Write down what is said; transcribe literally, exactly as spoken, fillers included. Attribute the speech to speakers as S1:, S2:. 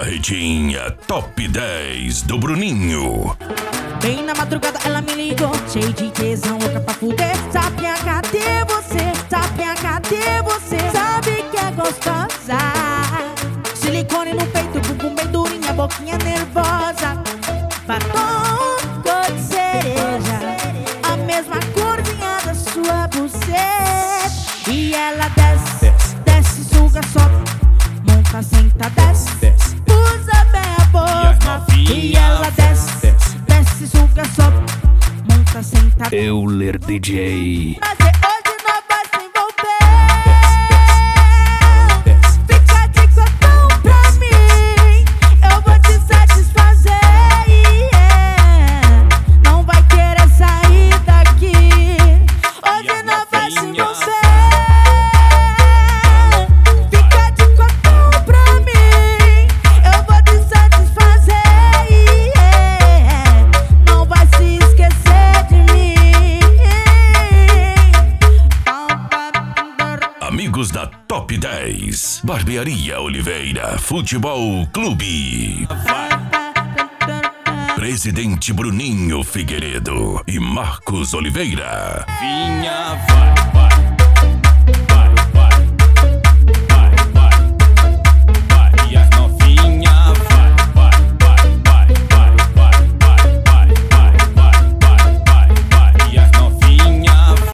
S1: Barretinha Top dez do Bruninho.
S2: Bem na madrugada ela me ligou, cheio de tesão, louca pra fuder. Sapinha, cadê você? Sapinha, cadê você? Sabe que é gostosa. Silicone no peito, bumbum bem durinha, boquinha nervosa. Batom cor de cereja, a mesma corzinha da sua buceta. E ela desce, desce, suga, sobe, monta, senta, desce, usa bem a boca. E ela desce, desce, suga, sobe, monta, senta,
S1: Euler D J.
S2: mas hoje nós vai se envolver. Fica de cotão pra mim, eu vou te satisfazer, yeah. Não vai querer sair daqui. Hoje nós vai se envolver. Fica de cotão pra mim, eu vou te satisfazer, yeah. Não vai se esquecer de mim.
S1: Amigos da Top dez. Barbearia Oliveira Futebol Clube. Presidente Bruninho Figueiredo e Marcos Oliveira.
S3: Vinha, vai.